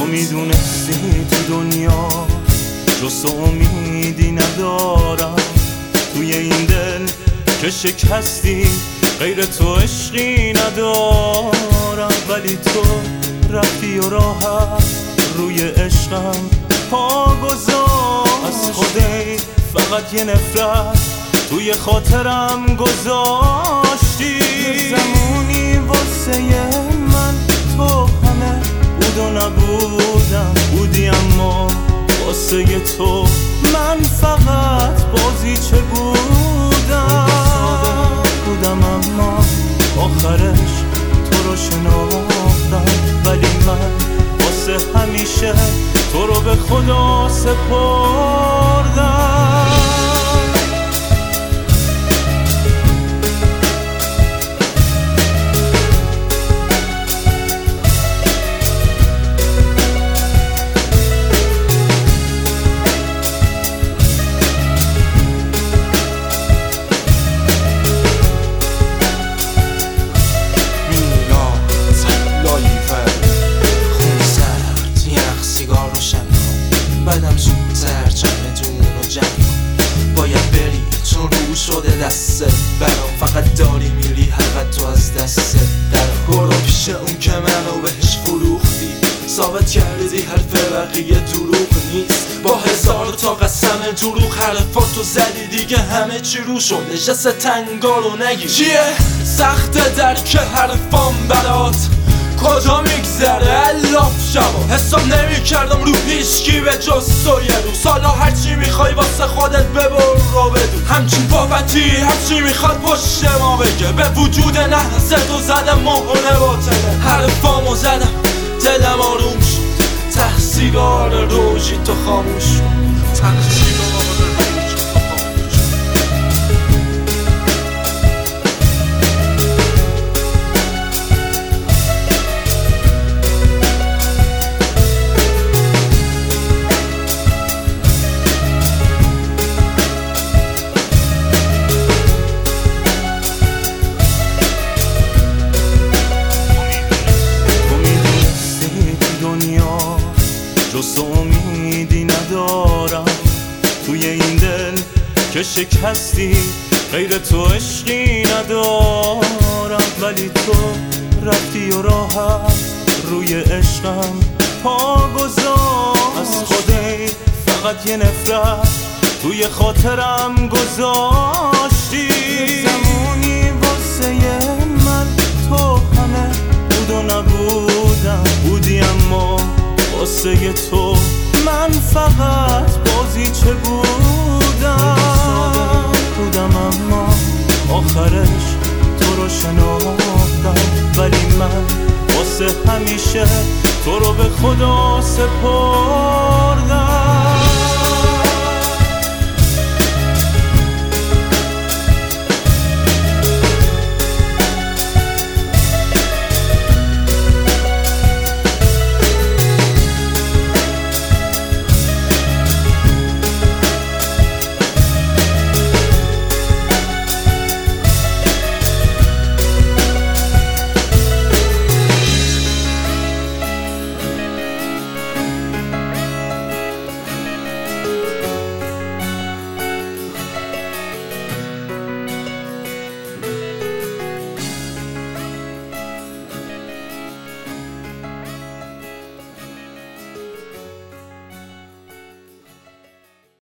تو میدونستی تو دنیا جز امیدی ندارم، توی این دل که شکستی غیر تو عشقی ندارم. ولی تو رفتی و راحت روی عشقم پا گذاشتی، از خودی فقط یه نفرت توی خاطرم گذاشتی. زمانی واسه من تو همه بود و نبودم، بودی اما واسه تو من فقط بازیچه بودم. اما آخرش تو رو شناختم، ولی من واسه همیشه تو رو به خدا سپردم. بعدم زودتر چمدون رو جمع کن، باید بری چون رو شده دست برام، فقط داری میری حقیقت تو از دست درم. برو پیش اون که منو بهش فروختی، ثابت کردی حرف بقیه دروغ نیست. با هزار تا قسم دروغ حرفاتو زدی، دیگه همه چی رو شد نشست تنگارو نگی. چیه سخت درک حرفام برات، کجا میگذره الاف شبا، حساب نمی کردم رو هیچکی به جز تو یه روز. سالا هرچی میخوای واسه خودت ببر رو بدون، همچین بابتی هرچی میخواد پشت ما بگه. به وجود نحست و زدم مهره با تله، حرفامو زدم دلم آروم شد، ته سیگار روژی تو خاموش شد، ته سیگار روژی تو خاموش شد. جز امیدی ندارم، توی این دل که شکستی غیر تو عشقی ندارم. ولی تو رفتی و راحت روی عشقم پا گذاشتی، از خودی فقط یه نفرت توی خاطرم گذاشتی. زمانی واسه من تو همه بود و نبودم، بودی اما واسه تو من فقط بازیچه بودم. اما آخرش تو رو شناختم، ولی من واسه همیشه تو رو به خدا سپردم.